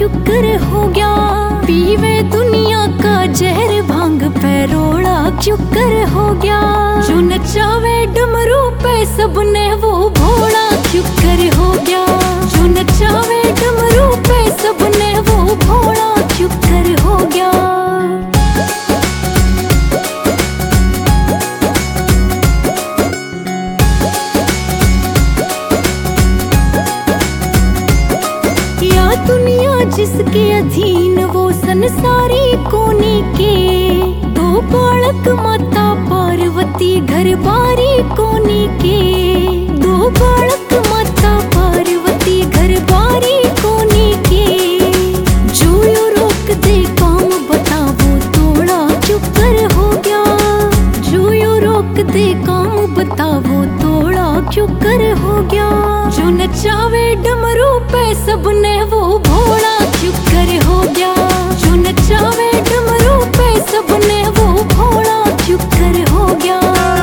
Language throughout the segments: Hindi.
क्यों कर हो गया। पीवे दुनिया का जहर भांग पे रोड़ा क्यों कर हो गया। जो नचावे डमरू पे सबने वो भोला क्यों कर हो गया। जो नचावे डमरू पे सबने वो भोला क्यों कर हो गया। दुनिया जिसके अधीन वो संसारी कोनी के। दो बालक माता पार्वती घर बारी कोनी के। दो बालक माता पार्वती घर बारी कोनी के। जो यो रोक दे काम बताओ तोड़ा क्यों कर हो गया। जो यो रोक दे काम बताओ तोड़ा क्यों कर हो गया। जो नचावे डमरू पे सबने वो भोला क्यों कर हो गया। जो नचावे डमरू पे सबने वो भोला क्यों कर हो गया।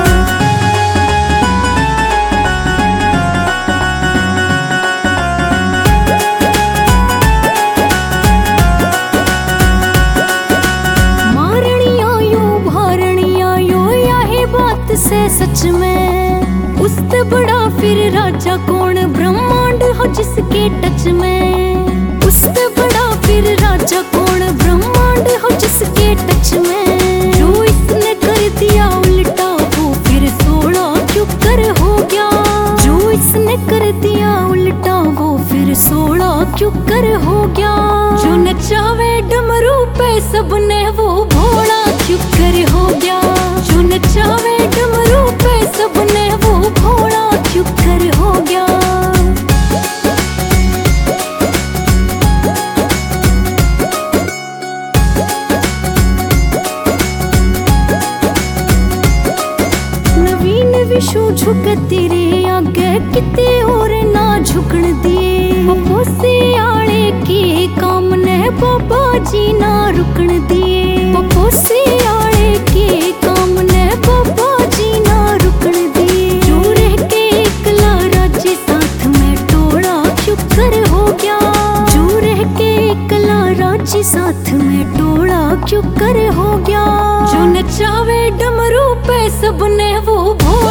मारनिया यो भारनिया यो यही बात से सच में। उससे बड़ा फिर राजा कौन ब्रह्मांड हो जिसके टच में। उससे बड़ा फिर राजा कौन ब्रह्मांड हो जिसके टच में। जो इसने कर दिया उल्टा वो फिर 16 क्यों कर हो गया। जो इसने कर दिया उल्टा वो फिर 16 क्यों कर हो गया। जो नचावे डमरू पे सबने वो भोला क्यों कर हो गया। जो नचावे डमरू पे सबने वो भोला क्यों कर हो गया। नवीन विशु झुक तेरे आगे किते और ना झुकन दिए। पपोसे आले के काम ने बाबा जी ना रुकन दिए। पपोसे आले के काम ने बाबा जी ना रुकन दिए। जो रह के एकला राज्य साथ में टोड़ा क्यों कर हो गया। जो रह के एकला राज्य साथ में टोड़ा क्यों कर हो गया। जो नचावे डमरू पे सबने वो